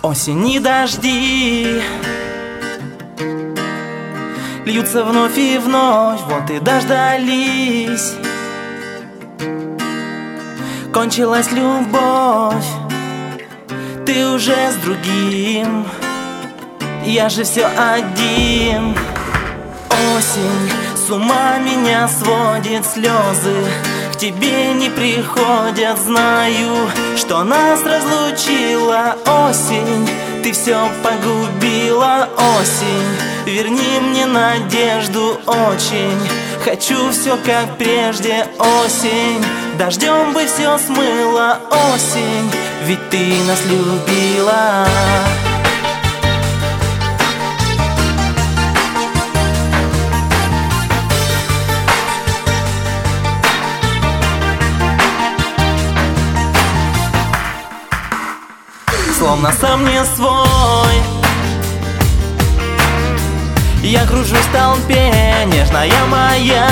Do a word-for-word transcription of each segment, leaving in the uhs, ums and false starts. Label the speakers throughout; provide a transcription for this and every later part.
Speaker 1: Осень и дожди льются вновь и вновь, вот и дождались. Кончилась любовь, ты уже с другим, я же все один. Осень с ума меня сводит, слезы к тебе не приходят. Знаю, что нас разлучила осень, ты все погубила. Осень, верни мне надежду, очень хочу все как прежде. Осень, дождем бы все смыло. Осень, ведь ты нас любила. Словно сам не свой, я кружусь в толпе, нежная моя.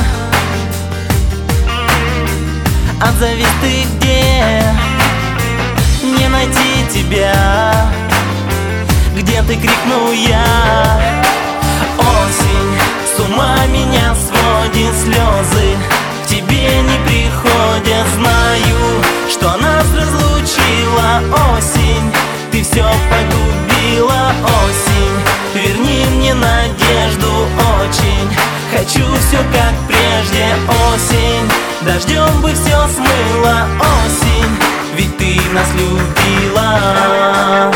Speaker 1: Отзовись ты где, не найти тебя, где ты, крикну я. Осень с ума меня сводит, слезы к тебе не приходят. Знаю, что нас разлучила осень, ты все погубила. Осень, верни мне надежду, очень хочу все как прежде. Осень, дождем бы все смыло. Осень, ведь ты нас любила.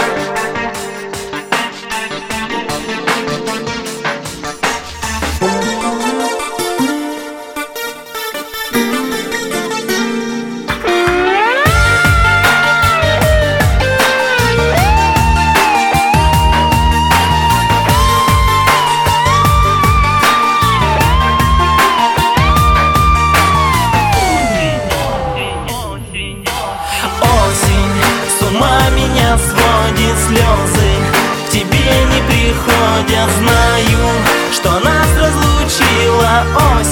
Speaker 1: Меня сводит, слезы к тебе не приходят. Знаю, что нас разлучила осень.